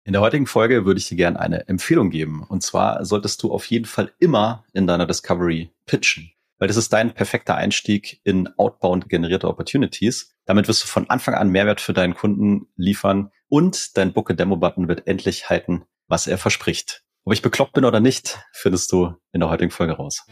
In der heutigen Folge würde ich dir gerne eine Empfehlung geben. Und zwar solltest du auf jeden Fall immer in deiner Discovery pitchen, weil das ist dein perfekter Einstieg in outbound generierte Opportunities. Damit wirst du von Anfang an Mehrwert für deinen Kunden liefern und dein Book-a-Demo-Button wird endlich halten, was er verspricht. Ob ich bekloppt bin oder nicht, findest du in der heutigen Folge raus.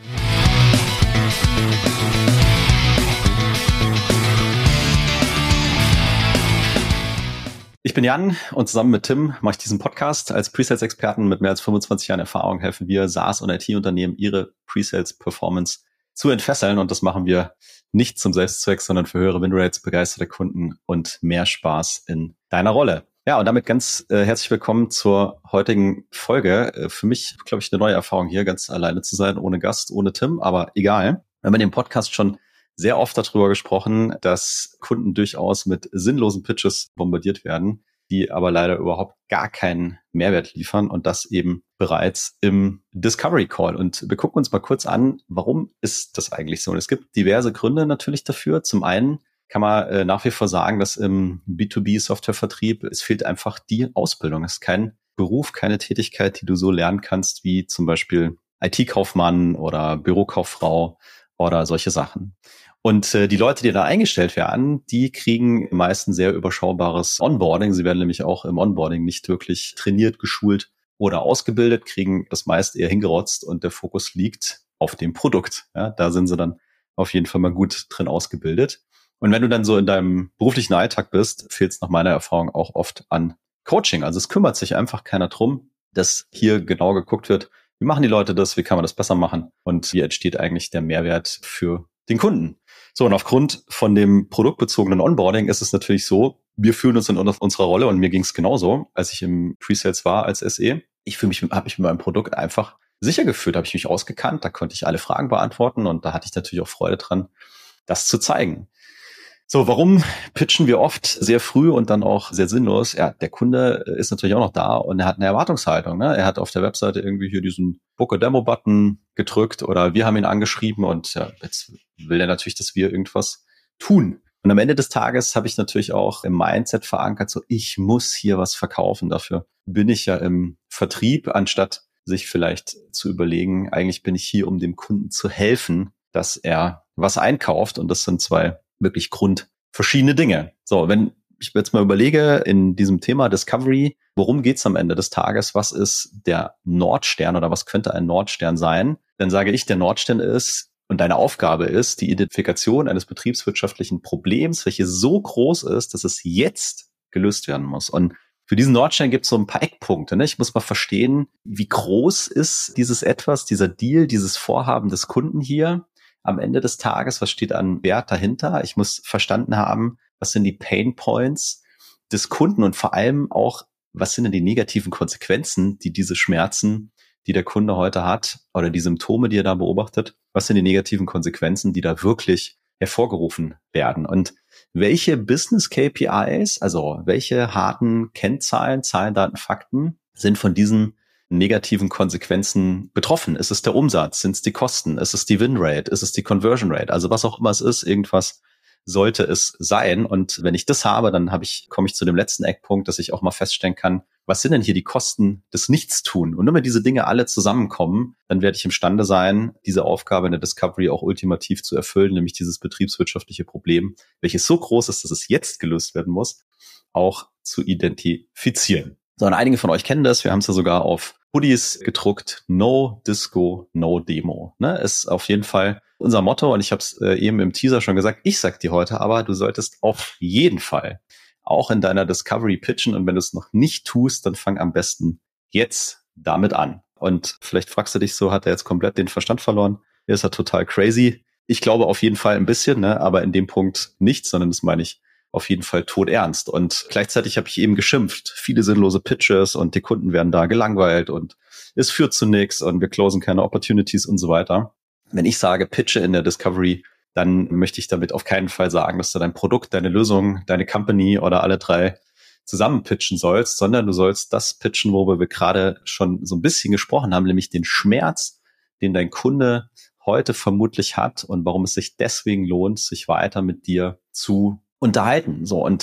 Ich bin Jan und zusammen mit Tim mache ich diesen Podcast. Als Presales-Experten mit mehr als 25 Jahren Erfahrung helfen wir SaaS- und IT-Unternehmen, ihre Presales-Performance zu entfesseln. Und das machen wir nicht zum Selbstzweck, sondern für höhere Winrates, begeisterte Kunden und mehr Spaß in deiner Rolle. Ja, und damit ganz herzlich willkommen zur heutigen Folge. Für mich, glaube ich, eine neue Erfahrung hier, ganz alleine zu sein, ohne Gast, ohne Tim, aber egal. Wir haben in dem Podcast schon sehr oft darüber gesprochen, dass Kunden durchaus mit sinnlosen Pitches bombardiert werden, die aber leider überhaupt gar keinen Mehrwert liefern und das eben bereits im Discovery Call. Und wir gucken uns mal kurz an, warum ist das eigentlich so? Und es gibt diverse Gründe natürlich dafür. Zum einen kann man nach wie vor sagen, dass im B2B-Softwarevertrieb es fehlt einfach die Ausbildung. Es ist kein Beruf, keine Tätigkeit, die du so lernen kannst wie zum Beispiel IT-Kaufmann oder Bürokauffrau oder solche Sachen. Und die Leute, die da eingestellt werden, die kriegen meist ein sehr überschaubares Onboarding. Sie werden nämlich auch im Onboarding nicht wirklich trainiert, geschult oder ausgebildet, kriegen das meist eher hingerotzt und der Fokus liegt auf dem Produkt. Ja, da sind sie dann auf jeden Fall mal gut drin ausgebildet. Und wenn du dann so in deinem beruflichen Alltag bist, fehlt es nach meiner Erfahrung auch oft an Coaching. Also es kümmert sich einfach keiner drum, dass hier genau geguckt wird, wie machen die Leute das, wie kann man das besser machen und wie entsteht eigentlich der Mehrwert für den Kunden. So, und aufgrund von dem produktbezogenen Onboarding ist es natürlich so, wir fühlen uns in unserer Rolle und mir ging es genauso, als ich im Pre-Sales war als SE. Habe mich mit meinem Produkt einfach sicher gefühlt, habe ich mich ausgekannt, da konnte ich alle Fragen beantworten und da hatte ich natürlich auch Freude dran, das zu zeigen. So, warum pitchen wir oft sehr früh und dann auch sehr sinnlos? Ja, der Kunde ist natürlich auch noch da und er hat eine Erwartungshaltung. Ne? Er hat auf der Webseite irgendwie hier diesen Book-a-Demo-Button gedrückt oder wir haben ihn angeschrieben und ja, jetzt will er natürlich, dass wir irgendwas tun. Und am Ende des Tages habe ich natürlich auch im Mindset verankert, so ich muss hier was verkaufen. Dafür bin ich ja im Vertrieb, anstatt sich vielleicht zu überlegen, eigentlich bin ich hier, um dem Kunden zu helfen, dass er was einkauft. Und das sind zwei wirklich grundverschiedene Dinge. So, wenn ich jetzt mal überlege, in diesem Thema Discovery, worum geht's am Ende des Tages? Was ist der Nordstern oder was könnte ein Nordstern sein? Dann sage ich, der Nordstern ist und deine Aufgabe ist die Identifikation eines betriebswirtschaftlichen Problems, welches so groß ist, dass es jetzt gelöst werden muss. Und für diesen Nordstern gibt es so ein paar Eckpunkte. Ne? Ich muss mal verstehen, wie groß ist dieses Etwas, dieser Deal, dieses Vorhaben des Kunden hier? Am Ende des Tages, was steht an Wert dahinter? Ich muss verstanden haben, was sind die Pain Points des Kunden und vor allem auch, was sind denn die negativen Konsequenzen, die diese Schmerzen, die der Kunde heute hat oder die Symptome, die er da beobachtet, was sind die negativen Konsequenzen, die da wirklich hervorgerufen werden? Und welche Business KPIs, also welche harten Kennzahlen, Zahlen, Daten, Fakten sind von diesen negativen Konsequenzen betroffen? Ist es der Umsatz? Sind es die Kosten? Ist es die Winrate? Ist es die Conversion Rate? Also was auch immer es ist, irgendwas sollte es sein. Und wenn ich das habe, dann komme ich zu dem letzten Eckpunkt, dass ich auch mal feststellen kann, was sind denn hier die Kosten des Nichtstun? Und wenn diese Dinge alle zusammenkommen, dann werde ich imstande sein, diese Aufgabe in der Discovery auch ultimativ zu erfüllen, nämlich dieses betriebswirtschaftliche Problem, welches so groß ist, dass es jetzt gelöst werden muss, auch zu identifizieren. So, und einige von euch kennen das. Wir haben es ja sogar auf Hoodies gedruckt. No Disco, no Demo. Ne? Ist auf jeden Fall unser Motto. Und ich habe es eben im Teaser schon gesagt. Ich sag dir heute aber, du solltest auf jeden Fall auch in deiner Discovery pitchen. Und wenn du es noch nicht tust, dann fang am besten jetzt damit an. Und vielleicht fragst du dich so, hat er jetzt komplett den Verstand verloren? Er ist ja total crazy. Ich glaube auf jeden Fall ein bisschen, ne? Aber in dem Punkt nicht, sondern das meine ich auf jeden Fall todernst. Und gleichzeitig habe ich eben geschimpft. Viele sinnlose Pitches und die Kunden werden da gelangweilt und es führt zu nichts und wir closen keine Opportunities und so weiter. Wenn ich sage Pitche in der Discovery, dann möchte ich damit auf keinen Fall sagen, dass du dein Produkt, deine Lösung, deine Company oder alle drei zusammen pitchen sollst, sondern du sollst das pitchen, worüber wir gerade schon so ein bisschen gesprochen haben, nämlich den Schmerz, den dein Kunde heute vermutlich hat und warum es sich deswegen lohnt, sich weiter mit dir zu unterhalten. So, und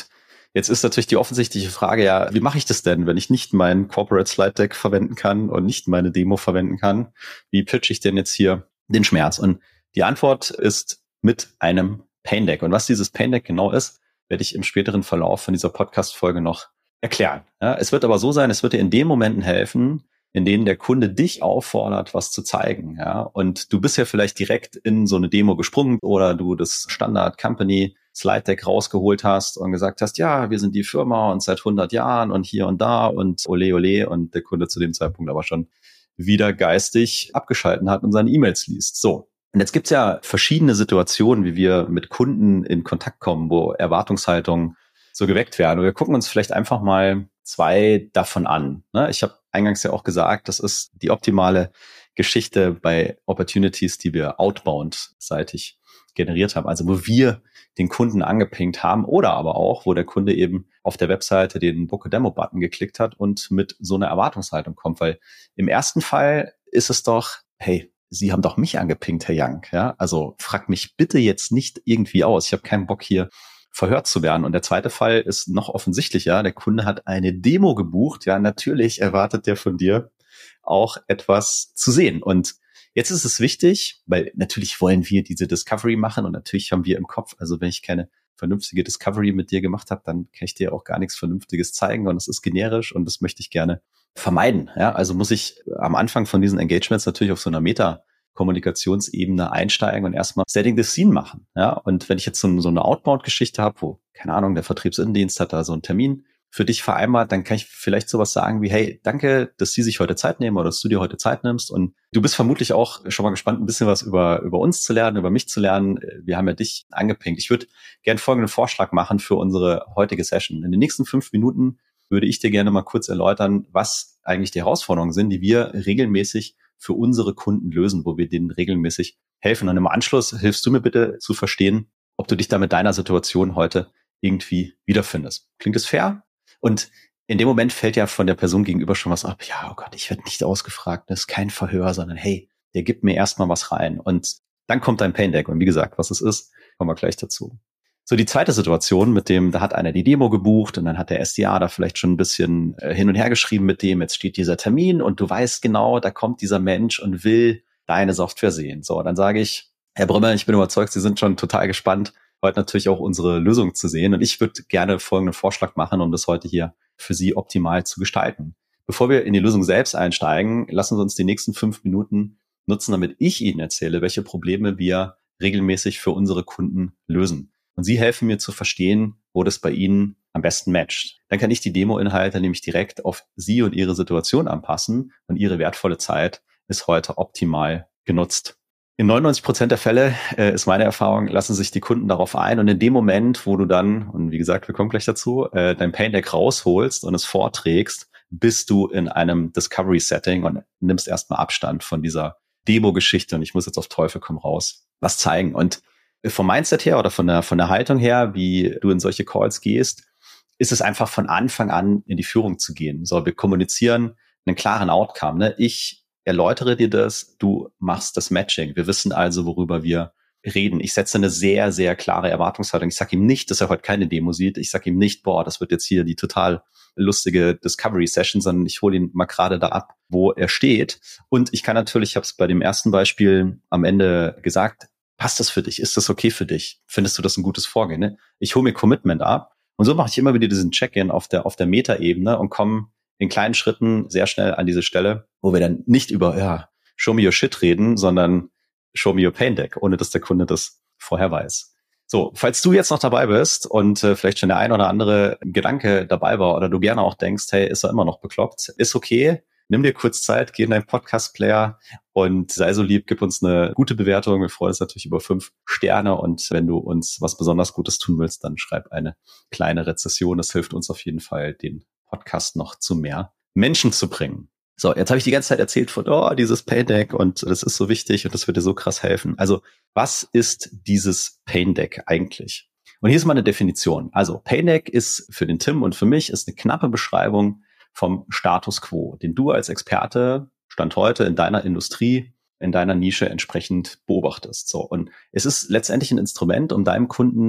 Jetzt ist natürlich die offensichtliche Frage, ja, wie mache ich das denn, wenn ich nicht mein Corporate Slide Deck verwenden kann und nicht meine Demo verwenden kann? Wie pitche ich denn jetzt hier den Schmerz? Und die Antwort ist mit einem Pain Deck. Und was dieses Pain Deck genau ist, werde ich im späteren Verlauf von dieser Podcast-Folge noch erklären. Ja, es wird aber so sein, es wird dir in den Momenten helfen, in denen der Kunde dich auffordert, was zu zeigen. Ja, und du bist ja vielleicht direkt in so eine Demo gesprungen oder du das Standard Company Slide Deck rausgeholt hast und gesagt hast, ja, wir sind die Firma und seit 100 Jahren und hier und da und ole ole, und der Kunde zu dem Zeitpunkt aber schon wieder geistig abgeschalten hat und seine E-Mails liest. So. Und jetzt gibt's ja verschiedene Situationen, wie wir mit Kunden in Kontakt kommen, wo Erwartungshaltungen so geweckt werden. Und wir gucken uns vielleicht einfach mal 2 davon an. Ich habe eingangs ja auch gesagt, das ist die optimale Geschichte bei Opportunities, die wir outbound-seitig generiert haben. Also wo wir den Kunden angepinkt haben oder aber auch, wo der Kunde eben auf der Webseite den Book-a-Demo-Button geklickt hat und mit so einer Erwartungshaltung kommt. Weil im ersten Fall ist es doch, hey, Sie haben doch mich angepinkt, Herr Young. Ja, also frag mich bitte jetzt nicht irgendwie aus. Ich habe keinen Bock, hier verhört zu werden. Und der zweite Fall ist noch offensichtlicher. Der Kunde hat eine Demo gebucht. Ja, natürlich erwartet der von dir auch etwas zu sehen. Und jetzt ist es wichtig, weil natürlich wollen wir diese Discovery machen und natürlich haben wir im Kopf, also wenn ich keine vernünftige Discovery mit dir gemacht habe, dann kann ich dir auch gar nichts Vernünftiges zeigen und es ist generisch und das möchte ich gerne vermeiden. Ja, also muss ich am Anfang von diesen Engagements natürlich auf so einer Meta-Kommunikationsebene einsteigen und erstmal Setting the Scene machen. Ja, und wenn ich jetzt so eine Outbound-Geschichte habe, wo, keine Ahnung, der Vertriebsinnendienst hat da so einen Termin für dich vereinbart, dann kann ich vielleicht sowas sagen wie, hey, danke, dass Sie sich heute Zeit nehmen oder dass du dir heute Zeit nimmst. Und du bist vermutlich auch schon mal gespannt, ein bisschen was über uns zu lernen, über mich zu lernen. Wir haben ja dich angepinkt. Ich würde gerne folgenden Vorschlag machen für unsere heutige Session. In den nächsten 5 Minuten würde ich dir gerne mal kurz erläutern, was eigentlich die Herausforderungen sind, die wir regelmäßig für unsere Kunden lösen, wo wir denen regelmäßig helfen. Und im Anschluss hilfst du mir bitte zu verstehen, ob du dich da mit deiner Situation heute irgendwie wiederfindest. Klingt es fair? Und in dem Moment fällt ja von der Person gegenüber schon was ab. Ja, oh Gott, ich werde nicht ausgefragt. Das ist kein Verhör, sondern hey, der gibt mir erstmal was rein. Und dann kommt ein Pain Deck. Und wie gesagt, was es ist, kommen wir gleich dazu. So, die zweite Situation mit dem, da hat einer die Demo gebucht und dann hat der SDA da vielleicht schon ein bisschen hin und her geschrieben mit dem, jetzt steht dieser Termin und du weißt genau, da kommt dieser Mensch und will deine Software sehen. So, dann sage ich, Herr Brümmer, ich bin überzeugt, Sie sind schon total gespannt, heute natürlich auch unsere Lösung zu sehen. Und ich würde gerne folgenden Vorschlag machen, um das heute hier für Sie optimal zu gestalten. Bevor wir in die Lösung selbst einsteigen, lassen Sie uns die nächsten 5 Minuten nutzen, damit ich Ihnen erzähle, welche Probleme wir regelmäßig für unsere Kunden lösen. Und Sie helfen mir zu verstehen, wo das bei Ihnen am besten matcht. Dann kann ich die Demo-Inhalte nämlich direkt auf Sie und Ihre Situation anpassen und Ihre wertvolle Zeit ist heute optimal genutzt. In 99% der Fälle ist meine Erfahrung, lassen sich die Kunden darauf ein und in dem Moment, wo du dann, und wie gesagt, wir kommen gleich dazu, dein Pain Deck rausholst und es vorträgst, bist du in einem Discovery-Setting und nimmst erstmal Abstand von dieser Demo-Geschichte und ich muss jetzt auf Teufel komm raus was zeigen. Und vom Mindset her oder von der Haltung her, wie du in solche Calls gehst, ist es einfach von Anfang an in die Führung zu gehen. So, wir kommunizieren einen klaren Outcome. Ne? Ich erläutere dir das, du machst das Matching. Wir wissen also, worüber wir reden. Ich setze eine sehr, sehr klare Erwartungshaltung. Ich sage ihm nicht, dass er heute keine Demo sieht. Ich sage ihm nicht, boah, das wird jetzt hier die total lustige Discovery-Session, sondern ich hole ihn mal gerade da ab, wo er steht. Und ich kann natürlich, ich habe es bei dem ersten Beispiel am Ende gesagt, passt das für dich? Ist das okay für dich? Findest du das ein gutes Vorgehen? Ne? Ich hole mir Commitment ab. Und so mache ich immer wieder diesen Check-in auf der Meta-Ebene und komme in kleinen Schritten sehr schnell an diese Stelle, wo wir dann nicht über show me your shit reden, sondern show me your pain deck, ohne dass der Kunde das vorher weiß. So, falls du jetzt noch dabei bist und vielleicht schon der ein oder andere Gedanke dabei war oder du gerne auch denkst, hey, ist er immer noch bekloppt, ist okay. Nimm dir kurz Zeit, geh in deinen Podcast-Player und sei so lieb, gib uns eine gute Bewertung. Wir freuen uns natürlich über 5 Sterne und wenn du uns was besonders Gutes tun willst, dann schreib eine kleine Rezession. Das hilft uns auf jeden Fall, den Podcast noch zu mehr Menschen zu bringen. So, jetzt habe ich die ganze Zeit erzählt von, dieses Pain Deck und das ist so wichtig und das wird dir so krass helfen. Also, was ist dieses Pain Deck eigentlich? Und hier ist mal eine Definition. Also, Pain Deck ist für den Tim und für mich ist eine knappe Beschreibung vom Status quo, den du als Experte Stand heute in deiner Industrie, in deiner Nische entsprechend beobachtest. So, und es ist letztendlich ein Instrument, um deinem Kunden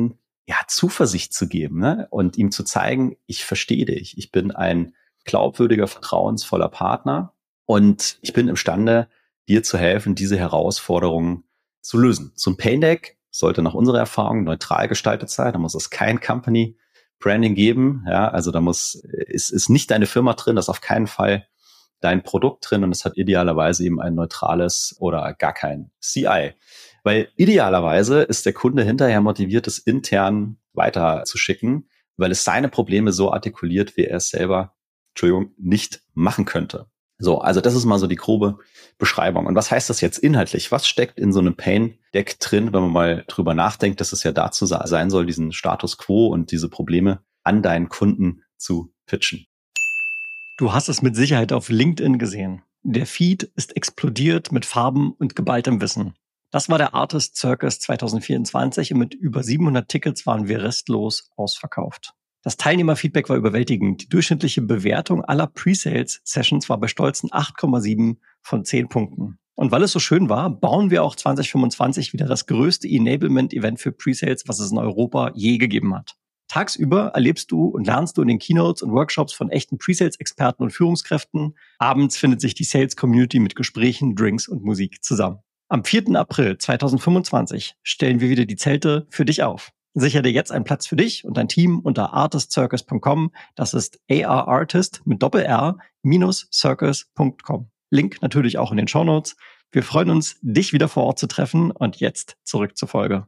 Zuversicht zu geben, ne? Und ihm zu zeigen, ich verstehe dich, ich bin ein glaubwürdiger, vertrauensvoller Partner und ich bin imstande, dir zu helfen, diese Herausforderungen zu lösen. So ein Pain Deck sollte nach unserer Erfahrung neutral gestaltet sein. Da muss es kein Company Branding geben. Ja, also da ist nicht deine Firma drin, das ist auf keinen Fall dein Produkt drin und es hat idealerweise eben ein neutrales oder gar kein CI. Weil idealerweise ist der Kunde hinterher motiviert, es intern weiterzuschicken, weil es seine Probleme so artikuliert, wie er es selber, nicht machen könnte. So, also das ist mal so die grobe Beschreibung. Und was heißt das jetzt inhaltlich? Was steckt in so einem Pain-Deck drin, wenn man mal drüber nachdenkt, dass es ja dazu sein soll, diesen Status quo und diese Probleme an deinen Kunden zu pitchen? Du hast es mit Sicherheit auf LinkedIn gesehen. Der Feed ist explodiert mit Farben und geballtem Wissen. Das war der Artist Circus 2024 und mit über 700 Tickets waren wir restlos ausverkauft. Das Teilnehmerfeedback war überwältigend. Die durchschnittliche Bewertung aller Pre-Sales-Sessions war bei stolzen 8,7 von 10 Punkten. Und weil es so schön war, bauen wir auch 2025 wieder das größte Enablement-Event für Pre-Sales, was es in Europa je gegeben hat. Tagsüber erlebst du und lernst du in den Keynotes und Workshops von echten Pre-Sales-Experten und Führungskräften. Abends findet sich die Sales-Community mit Gesprächen, Drinks und Musik zusammen. Am 4. April 2025 stellen wir wieder die Zelte für dich auf. Sicher dir jetzt einen Platz für dich und dein Team unter artistcircus.com. Das ist ARartist mit Doppel-R-Circus.com. Link natürlich auch in den Shownotes. Wir freuen uns, dich wieder vor Ort zu treffen und jetzt zurück zur Folge.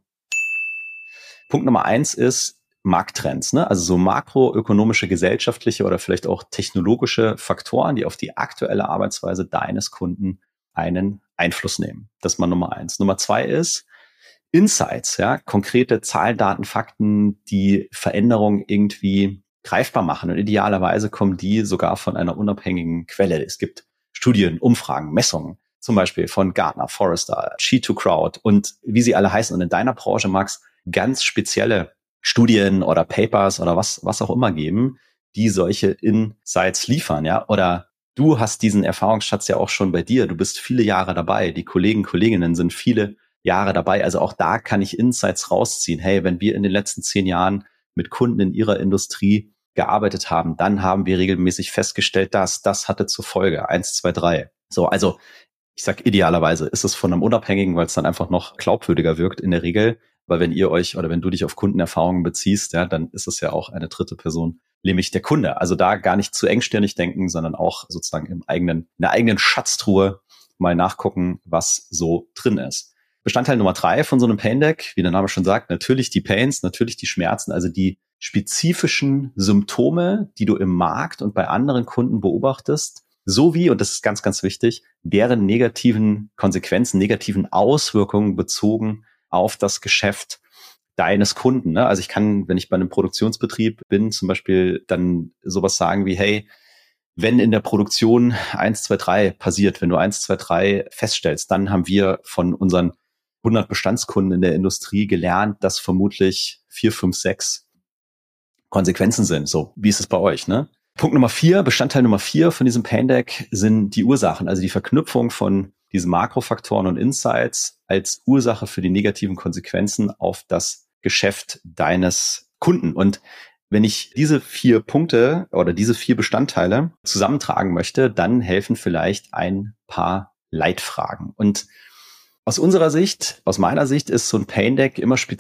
Punkt Nummer 1 ist Markttrends, ne? Also so makroökonomische, gesellschaftliche oder vielleicht auch technologische Faktoren, die auf die aktuelle Arbeitsweise deines Kunden einen Einfluss nehmen. Das ist mal Nummer 1. Nummer 2 ist Insights, ja, konkrete Zahlen, Daten, Fakten, die Veränderungen irgendwie greifbar machen. Und idealerweise kommen die sogar von einer unabhängigen Quelle. Es gibt Studien, Umfragen, Messungen, zum Beispiel von Gartner, Forrester, G2Crowd und wie sie alle heißen. Und in deiner Branche mag es ganz spezielle Studien oder Papers oder was auch immer geben, die solche Insights liefern, ja. Oder du hast diesen Erfahrungsschatz ja auch schon bei dir. Du bist viele Jahre dabei. Die Kollegen, Kolleginnen sind viele Jahre dabei. Also auch da kann ich Insights rausziehen. Hey, wenn wir in den letzten 10 Jahren mit Kunden in ihrer Industrie gearbeitet haben, dann haben wir regelmäßig festgestellt, das hatte zur Folge 1, 2, 3. So, also ich sag idealerweise ist es von einem Unabhängigen, weil es dann einfach noch glaubwürdiger wirkt in der Regel. Weil wenn ihr euch oder wenn du dich auf Kundenerfahrungen beziehst, ja, dann ist es ja auch eine dritte Person, nämlich der Kunde. Also da gar nicht zu engstirnig denken, sondern auch sozusagen in der eigenen Schatztruhe mal nachgucken, was so drin ist. Bestandteil Nummer 3 von so einem Pain Deck, wie der Name schon sagt, natürlich die Pains, natürlich die Schmerzen, also die spezifischen Symptome, die du im Markt und bei anderen Kunden beobachtest, sowie, und das ist ganz, ganz wichtig, deren negativen Konsequenzen, negativen Auswirkungen bezogen auf das Geschäft deines Kunden. Ne? Also ich kann, wenn ich bei einem Produktionsbetrieb bin, zum Beispiel dann sowas sagen wie, hey, wenn in der Produktion 1, 2, 3 passiert, wenn du 1, 2, 3 feststellst, dann haben wir von unseren 100 Bestandskunden in der Industrie gelernt, dass vermutlich 4, 5, 6 Konsequenzen sind. So, wie ist es bei euch, ne? Punkt Nummer 4, Bestandteil Nummer 4 von diesem Pain Deck sind die Ursachen, also die Verknüpfung von diesen Makrofaktoren und Insights als Ursache für die negativen Konsequenzen auf das Geschäft deines Kunden. Und wenn ich diese 4 Punkte oder diese 4 Bestandteile zusammentragen möchte, dann helfen vielleicht ein paar Leitfragen. Und aus meiner Sicht ist so ein Pain Deck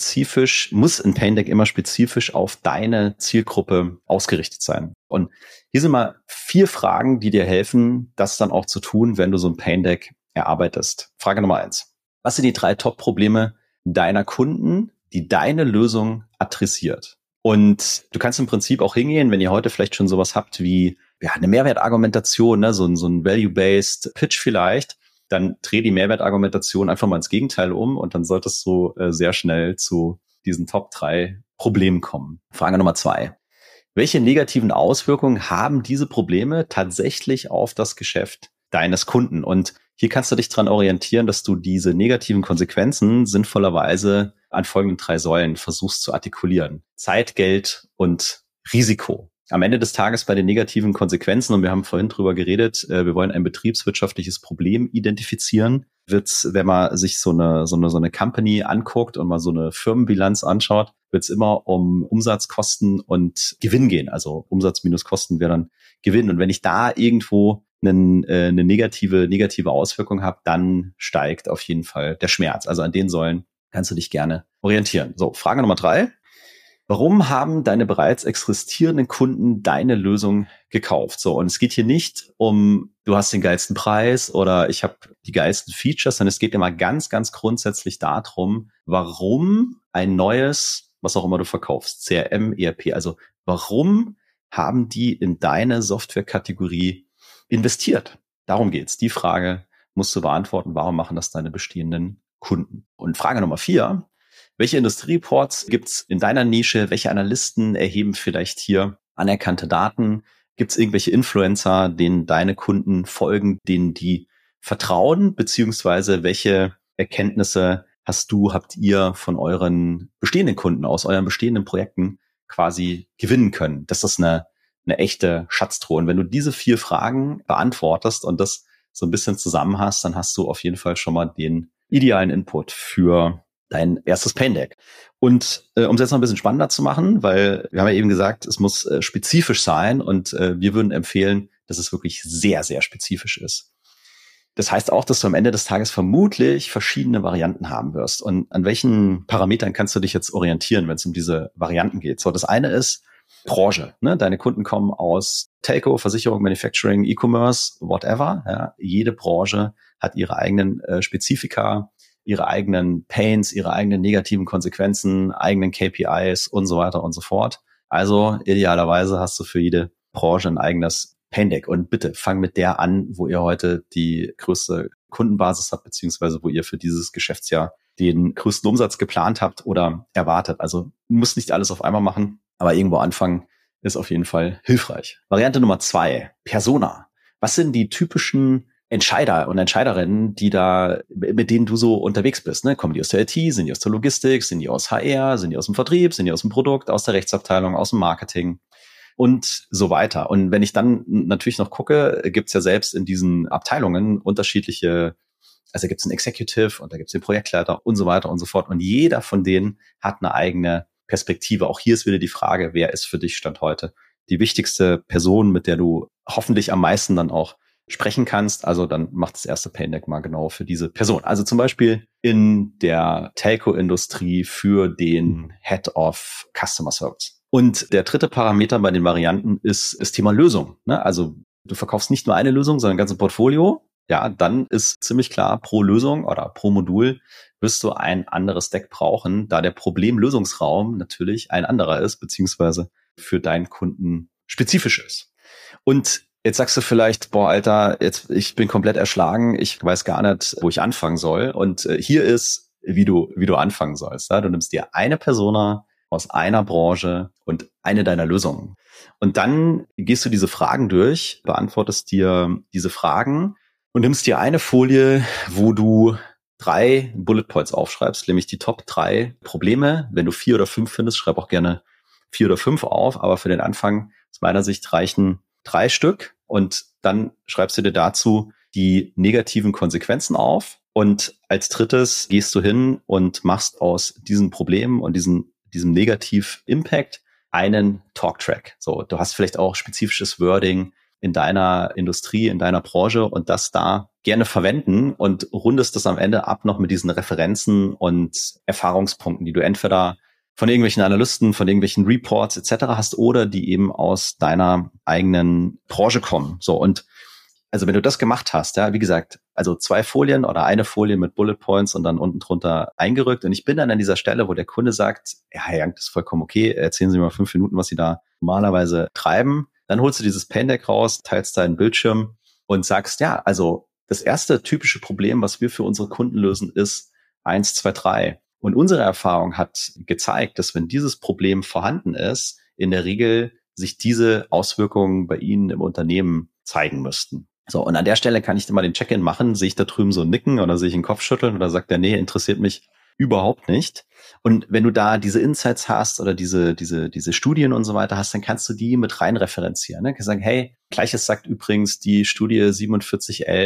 muss ein Pain Deck immer spezifisch auf deine Zielgruppe ausgerichtet sein. Und hier sind mal 4 Fragen, die dir helfen, das dann auch zu tun, wenn du so ein Pain Deck erarbeitest. Frage Nummer 1. Was sind die 3 Top-Probleme deiner Kunden, die deine Lösung adressiert? Und du kannst im Prinzip auch hingehen, wenn ihr heute vielleicht schon sowas habt wie eine Mehrwertargumentation, ne, so ein Value-Based Pitch vielleicht, dann dreh die Mehrwertargumentation einfach mal ins Gegenteil um und dann solltest du sehr schnell zu diesen Top 3 Problemen kommen. Frage Nummer 2. Welche negativen Auswirkungen haben diese Probleme tatsächlich auf das Geschäft deines Kunden? Und hier kannst du dich dran orientieren, dass du diese negativen Konsequenzen sinnvollerweise an folgenden 3 Säulen versuchst zu artikulieren. Zeit, Geld und Risiko. Am Ende des Tages bei den negativen Konsequenzen, und wir haben vorhin drüber geredet, wir wollen ein betriebswirtschaftliches Problem identifizieren, wenn man sich so eine Company anguckt und mal so eine Firmenbilanz anschaut, wird es immer um Umsatz, Kosten und Gewinn gehen. Also Umsatz minus Kosten wäre dann Gewinn. Und wenn ich da irgendwo eine negative Auswirkung habe, dann steigt auf jeden Fall der Schmerz. Also an den Säulen kannst du dich gerne orientieren. So, Frage Nummer 3. Warum haben deine bereits existierenden Kunden deine Lösung gekauft? So, und es geht hier nicht um, du hast den geilsten Preis oder ich habe die geilsten Features, sondern es geht immer ganz, ganz grundsätzlich darum, warum ein neues, was auch immer du verkaufst, CRM, ERP, also warum haben die in deine Softwarekategorie investiert? Darum geht's. Die Frage musst du beantworten, warum machen das deine bestehenden Kunden? Und Frage Nummer 4. Welche Industriereports gibt's in deiner Nische? Welche Analysten erheben vielleicht hier anerkannte Daten? Gibt's irgendwelche Influencer, denen deine Kunden folgen, denen die vertrauen? Beziehungsweise welche Erkenntnisse habt ihr von euren bestehenden Kunden aus euren bestehenden Projekten quasi gewinnen können? Das ist eine echte Schatztruhe. Und wenn du diese 4 Fragen beantwortest und das so ein bisschen zusammen hast, dann hast du auf jeden Fall schon mal den idealen Input für dein erstes Pain Deck. Und um es jetzt noch ein bisschen spannender zu machen, weil wir haben ja eben gesagt, es muss spezifisch sein und wir würden empfehlen, dass es wirklich sehr, sehr spezifisch ist. Das heißt auch, dass du am Ende des Tages vermutlich verschiedene Varianten haben wirst. Und an welchen Parametern kannst du dich jetzt orientieren, wenn es um diese Varianten geht? So, das eine ist Branche. Ne? Deine Kunden kommen aus Telco, Versicherung, Manufacturing, E-Commerce, whatever. Ja? Jede Branche hat ihre eigenen Spezifika, ihre eigenen Pains, ihre eigenen negativen Konsequenzen, eigenen KPIs und so weiter und so fort. Also idealerweise hast du für jede Branche ein eigenes Pain Deck. Und bitte fang mit der an, wo ihr heute die größte Kundenbasis habt, beziehungsweise wo ihr für dieses Geschäftsjahr den größten Umsatz geplant habt oder erwartet. Also du musst nicht alles auf einmal machen, aber irgendwo anfangen ist auf jeden Fall hilfreich. Variante Nummer 2, Persona. Was sind die typischen Entscheider und Entscheiderinnen, mit denen du so unterwegs bist, ne? Kommen die aus der IT, sind die aus der Logistik, sind die aus HR, sind die aus dem Vertrieb, sind die aus dem Produkt, aus der Rechtsabteilung, aus dem Marketing und so weiter. Und wenn ich dann natürlich noch gucke, gibt's ja selbst in diesen Abteilungen unterschiedliche, also gibt's einen Executive und da gibt's den Projektleiter und so weiter und so fort. Und jeder von denen hat eine eigene Perspektive. Auch hier ist wieder die Frage, wer ist für dich Stand heute die wichtigste Person, mit der du hoffentlich am meisten dann auch sprechen kannst. Also dann macht das erste Pain Deck mal genau für diese Person. Also zum Beispiel in der Telco-Industrie für den Head of Customer Service. Und der dritte Parameter bei den Varianten ist das Thema Lösung. Ne? Also du verkaufst nicht nur eine Lösung, sondern ein ganzes Portfolio. Ja, dann ist ziemlich klar, pro Lösung oder pro Modul wirst du ein anderes Deck brauchen, da der Problemlösungsraum natürlich ein anderer ist, beziehungsweise für deinen Kunden spezifisch ist. Und jetzt sagst du vielleicht, boah, Alter, ich bin komplett erschlagen, ich weiß gar nicht, wo ich anfangen soll. Und hier ist, wie du anfangen sollst. Ja? Du nimmst dir eine Persona aus einer Branche und eine deiner Lösungen. Und dann gehst du diese Fragen durch, beantwortest dir diese Fragen und nimmst dir eine Folie, wo du 3 Bullet Points aufschreibst, nämlich die Top 3 Probleme. Wenn du 4 oder 5 findest, schreib auch gerne 4 oder 5 auf. Aber für den Anfang, aus meiner Sicht, reichen 3 Stück. Und dann schreibst du dir dazu die negativen Konsequenzen auf. Und als drittes gehst du hin und machst aus diesen Problemen und diesem Negativ-Impact einen Talk-Track. So, du hast vielleicht auch spezifisches Wording in deiner Industrie, in deiner Branche und das da gerne verwenden und rundest das am Ende ab noch mit diesen Referenzen und Erfahrungspunkten, die du entweder von irgendwelchen Analysten, von irgendwelchen Reports etc. hast oder die eben aus deiner eigenen Branche kommen. So, und also wenn du das gemacht hast, ja, wie gesagt, also 2 Folien oder eine Folie mit Bullet Points und dann unten drunter eingerückt. Und ich bin dann an dieser Stelle, wo der Kunde sagt, ja, Herr Young, das ist vollkommen okay, erzählen Sie mir mal 5 Minuten, was Sie da normalerweise treiben. Dann holst du dieses Pain Deck raus, teilst deinen Bildschirm und sagst, ja, also das erste typische Problem, was wir für unsere Kunden lösen, ist 1, 2, 3. Und unsere Erfahrung hat gezeigt, dass wenn dieses Problem vorhanden ist, in der Regel sich diese Auswirkungen bei Ihnen im Unternehmen zeigen müssten. So, und an der Stelle kann ich dann mal den Check-in machen. Sehe ich da drüben so ein Nicken oder sehe ich einen Kopf schütteln oder sagt der, nee, interessiert mich überhaupt nicht. Und wenn du da diese Insights hast oder diese Studien und so weiter hast, dann kannst du die mit rein referenzieren. Ne? Du kannst sagen, hey, Gleiches sagt übrigens die Studie 4711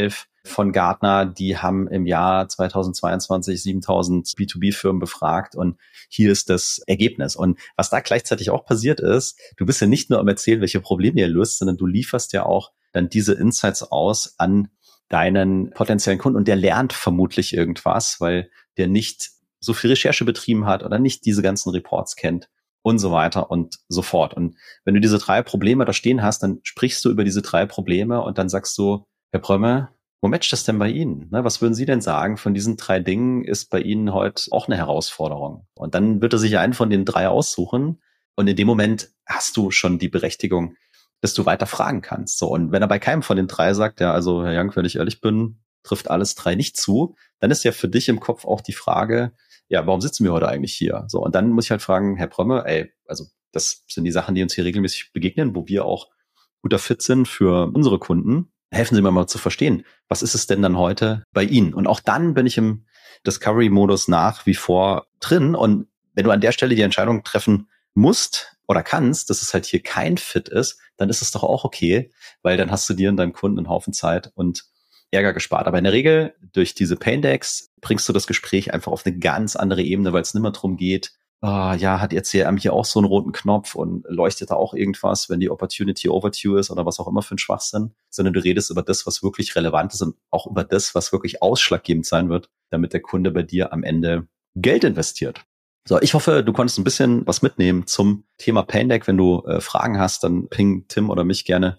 von Gartner, die haben im Jahr 2022 7000 B2B-Firmen befragt und hier ist das Ergebnis. Und was da gleichzeitig auch passiert ist, du bist ja nicht nur am Erzählen, welche Probleme ihr löst, sondern du lieferst ja auch dann diese Insights aus an deinen potenziellen Kunden und der lernt vermutlich irgendwas, weil der nicht so viel Recherche betrieben hat oder nicht diese ganzen Reports kennt und so weiter und so fort. Und wenn du diese 3 Probleme da stehen hast, dann sprichst du über diese 3 Probleme und dann sagst du, Herr Brömme, wo matcht das denn bei Ihnen? Was würden Sie denn sagen, von diesen 3 Dingen ist bei Ihnen heute auch eine Herausforderung? Und dann wird er sich einen von den 3 aussuchen und in dem Moment hast du schon die Berechtigung, dass du weiter fragen kannst. So, und wenn er bei keinem von den 3 sagt, ja, also Herr Young, wenn ich ehrlich bin, trifft alles 3 nicht zu, dann ist ja für dich im Kopf auch die Frage, ja, warum sitzen wir heute eigentlich hier? So, und dann muss ich halt fragen, Herr Brömme, also das sind die Sachen, die uns hier regelmäßig begegnen, wo wir auch guter Fit sind für unsere Kunden. Helfen Sie mir mal zu verstehen, was ist es denn dann heute bei Ihnen? Und auch dann bin ich im Discovery-Modus nach wie vor drin. Und wenn du an der Stelle die Entscheidung treffen musst oder kannst, dass es halt hier kein Fit ist, dann ist es doch auch okay, weil dann hast du dir und deinem Kunden einen Haufen Zeit und Ärger gespart. Aber in der Regel, durch diese Pain Decks, bringst du das Gespräch einfach auf eine ganz andere Ebene, weil es nicht mehr darum geht, hat ihr CRM hier auch so einen roten Knopf und leuchtet da auch irgendwas, wenn die Opportunity overdue ist oder was auch immer für ein Schwachsinn, sondern du redest über das, was wirklich relevant ist und auch über das, was wirklich ausschlaggebend sein wird, damit der Kunde bei dir am Ende Geld investiert. So, ich hoffe, du konntest ein bisschen was mitnehmen zum Thema Pain Deck. Wenn du Fragen hast, dann ping Tim oder mich gerne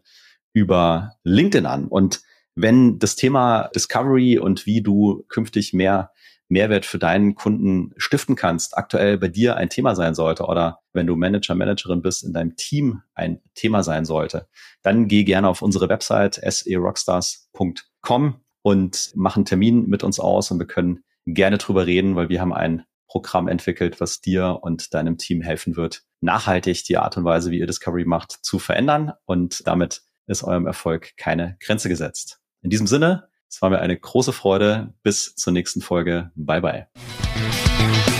über LinkedIn an. Und wenn das Thema Discovery und wie du künftig mehr Mehrwert für deinen Kunden stiften kannst, aktuell bei dir ein Thema sein sollte oder wenn du Manager, Managerin bist, in deinem Team ein Thema sein sollte, dann geh gerne auf unsere Website serockstars.com und mach einen Termin mit uns aus und wir können gerne drüber reden, weil wir haben ein Programm entwickelt, was dir und deinem Team helfen wird, nachhaltig die Art und Weise, wie ihr Discovery macht, zu verändern und damit ist eurem Erfolg keine Grenze gesetzt. In diesem Sinne, es war mir eine große Freude. Bis zur nächsten Folge. Bye, bye.